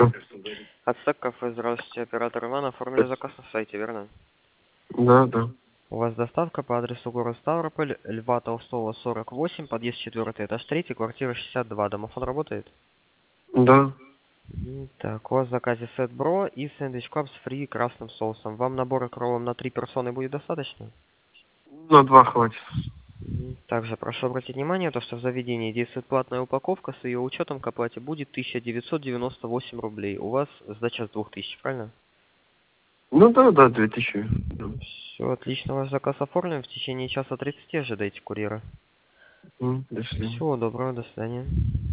Ацтек кафе, здравствуйте, оператор Иван, оформили заказ на сайте, верно? Да, да. У вас доставка по адресу город Ставрополь, Льва Толстого, 48, подъезд 4, этаж 3, квартира 62. Домофон работает? Да. Так, у вас в заказе сет бро и сэндвич клаб с фри красным соусом. Вам набора кровом на 3 персоны будет достаточно? На 2 хватит. Также прошу обратить внимание, то, что в заведении действует платная упаковка, с ее учетом к оплате будет 1998 рублей. У вас сдача с 2000, правильно? Ну да, да, 2000. Да. Все отлично, ваш заказ оформлен. В течение часа 30 ожидайте курьера. До свидания. Всего доброго, до свидания.